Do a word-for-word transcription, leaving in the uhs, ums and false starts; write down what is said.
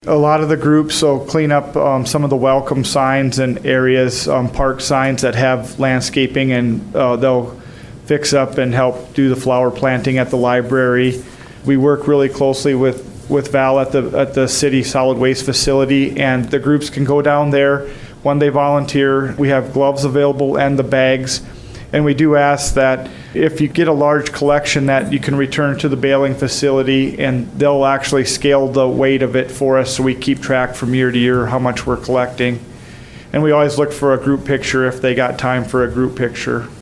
A lot of the groups will clean up um, some of the welcome signs and areas, um, park signs that have landscaping, and uh, they'll fix up and help do the flower planting at the library. We work really closely with, with Val at the, at the city solid waste facility, and the groups can go down there when they volunteer. We have gloves available and the bags. And we do ask that if you get a large collection that you can return to the baling facility, and they'll actually scale the weight of it for us so we keep track from year to year how much we're collecting. And we always look for a group picture if they got time for a group picture.